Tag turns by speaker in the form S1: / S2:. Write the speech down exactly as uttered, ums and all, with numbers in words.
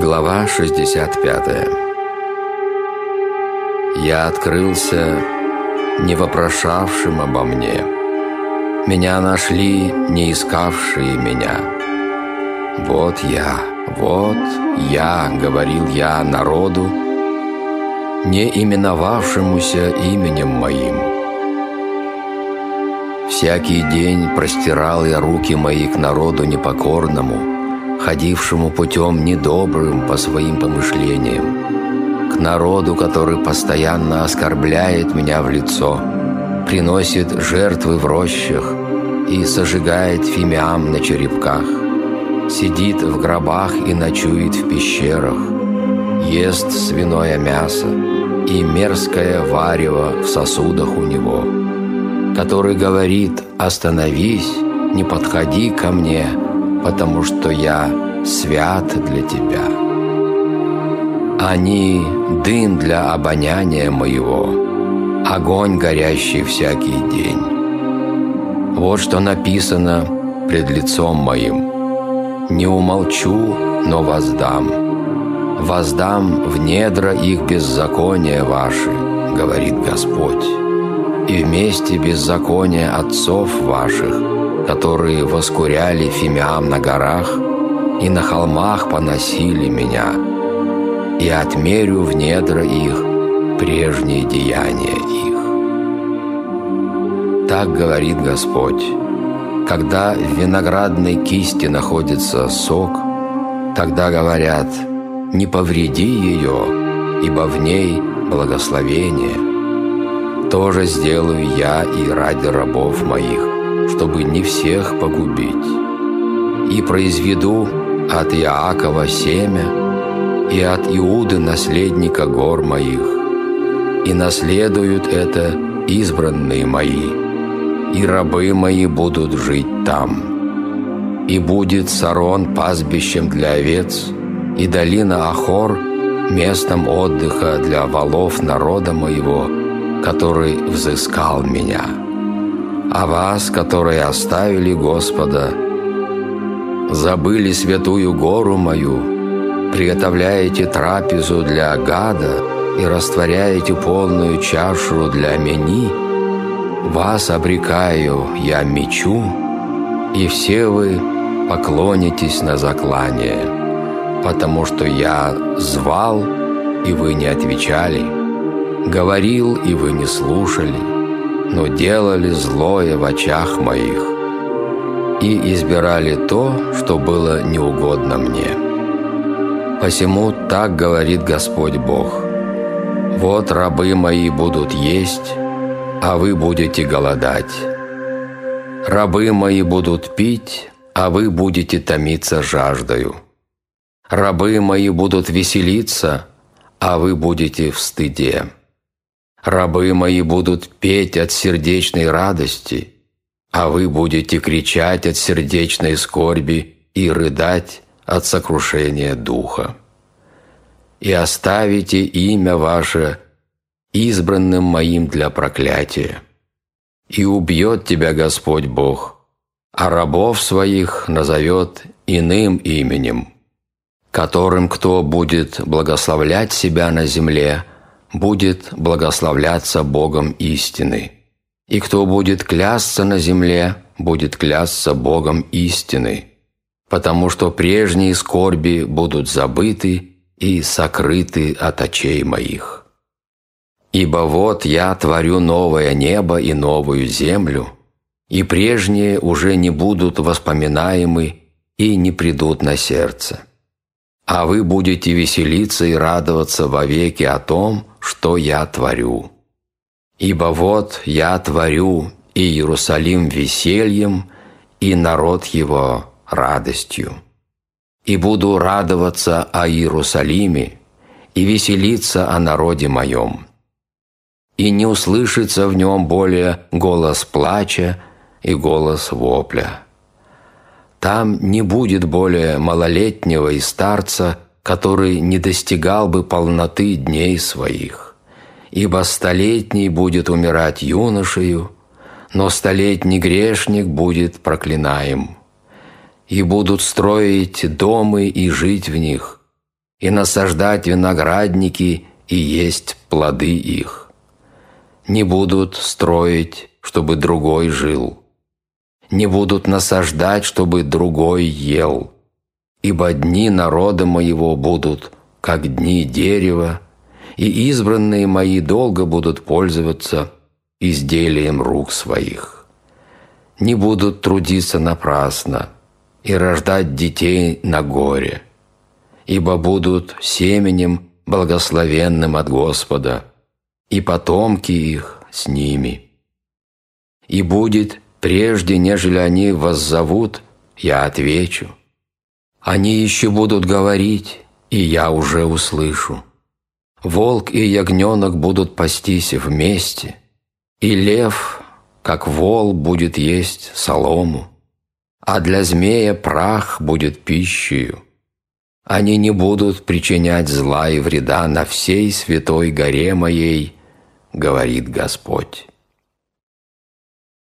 S1: Глава шестьдесят пятая. Я открылся не вопрошавшим обо мне. Меня нашли, не искавшие меня. Вот я, вот я, говорил я народу, не именовавшемуся именем моим. Всякий день простирал я руки мои к народу непокорному, ходившему путем недобрым по своим помышлениям, к народу, который постоянно оскорбляет меня в лицо, приносит жертвы в рощах и сожигает фимиам на черепках, сидит в гробах и ночует в пещерах, ест свиное мясо и мерзкое варево в сосудах у него, который говорит: «Остановись, не подходи ко мне, потому что я свят для тебя». Они — дым для обоняния моего, огонь, горящий всякий день. Вот что написано пред лицом моим: «Не умолчу, но воздам. Воздам в недра их беззакония ваши, говорит Господь, и вместе беззакония отцов ваших, которые воскуряли фимиам на горах и на холмах поносили меня, и отмерю в недра их прежние деяния их». Так говорит Господь: когда в виноградной кисти находится сок, тогда говорят: «Не повреди ее, ибо в ней благословение». То же сделаю я и ради рабов моих, чтобы не всех погубить. И произведу от Иакова семя, и от Иуды наследника гор моих, и наследуют это избранные мои, и рабы мои будут жить там. И будет Сарон пастбищем для овец, и долина Ахор местом отдыха для волов народа моего, который взыскал меня. А вас, которые оставили Господа, забыли святую гору мою, приготовляете трапезу для Гада и растворяете полную чашу для Мени, вас обрекаю я мечу, и все вы поклонитесь на заклание, потому что я звал, и вы не отвечали, говорил, и вы не слушали, но делали злое в очах моих и избирали то, что было неугодно мне. Посему так говорит Господь Бог: вот рабы мои будут есть, а вы будете голодать. Рабы мои будут пить, а вы будете томиться жаждою. Рабы мои будут веселиться, а вы будете в стыде. Рабы мои будут петь от сердечной радости, а вы будете кричать от сердечной скорби и рыдать от сокрушения духа. И оставите имя ваше избранным моим для проклятия. И убьет тебя Господь Бог, а рабов своих назовет иным именем, которым кто будет благословлять себя на земле, будет благословляться Богом истины, и кто будет клясться на земле, будет клясться Богом истины, потому что прежние скорби будут забыты и сокрыты от очей моих. Ибо вот я творю новое небо и новую землю, и прежние уже не будут воспоминаемы и не придут на сердце. А вы будете веселиться и радоваться вовеки о том, что я творю. Ибо вот я творю и Иерусалим весельем, и народ его радостью. И буду радоваться о Иерусалиме и веселиться о народе моем. И не услышится в нем более голос плача и голос вопля. Там не будет более малолетнего и старца, который не достигал бы полноты дней своих. Ибо столетний будет умирать юношею, но столетний грешник будет проклинаем. И будут строить домы и жить в них, и насаждать виноградники и есть плоды их. Не будут строить, чтобы другой жил, не будут насаждать, чтобы другой ел, ибо дни народа моего будут, как дни дерева, и избранные мои долго будут пользоваться изделием рук своих. Не будут трудиться напрасно и рождать детей на горе, ибо будут семенем благословенным от Господа, и потомки их с ними. И будет, прежде нежели они воззовут, я отвечу. Они еще будут говорить, и я уже услышу. Волк и ягненок будут пастись вместе, и лев, как вол, будет есть солому, а для змея прах будет пищею. Они не будут причинять зла и вреда на всей святой горе моей, говорит Господь.